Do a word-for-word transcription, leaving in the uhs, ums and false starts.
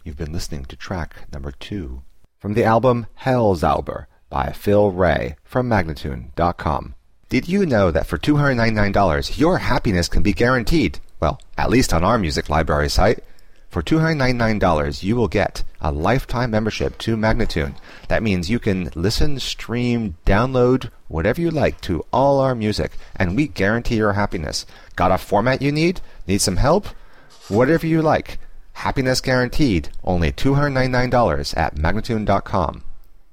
You've been listening to track number two from the album Hellzauber by Phil Ray from Magnatune dot com. Did you know that for two hundred ninety-nine dollars your happiness can be guaranteed? Well, at least on our music library site. For two hundred ninety-nine dollars you will get a lifetime membership to Magnatune. That means you can listen, stream, download, whatever you like to all our music, and we guarantee your happiness. Got a format you need? Need some help? Whatever you like. Happiness guaranteed. Only two hundred ninety-nine dollars at Magnatune dot com.